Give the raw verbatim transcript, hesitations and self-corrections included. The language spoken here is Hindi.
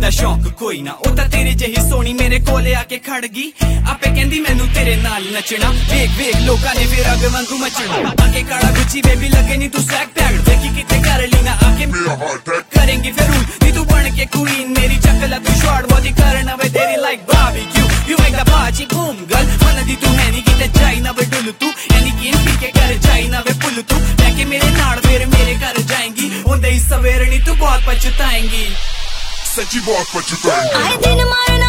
तेरा शौक कोई ना ओता तेरे जही सोनी मेरे कोले आके खड़ गई आपे कहंदी मैनू तेरे नाल नचना वेख वेख लोकां ने फिर अग वांगू मचना आके काला गुच्ची बेबी लगे नी तू सैक पैड देखी किते कर ली ना आके मेरा हार्ट अटैक करेंगी फिर नी तू बन के क्वीन मेरी चकला तू शॉर्ट बॉडी करना वे तेरी like barbecue you make the party boom girl मन दी तू है नी किते जाई ना वे डुल तू एनी किन पी के कर जाई ना वे पुल तू लेके मेरे नाल फिर मेरे घर जाएंगी ओंदे ही सवेरे नी तू बहुत पछताएंगी सच्ची बहुत पछताएंगी आए दिन मार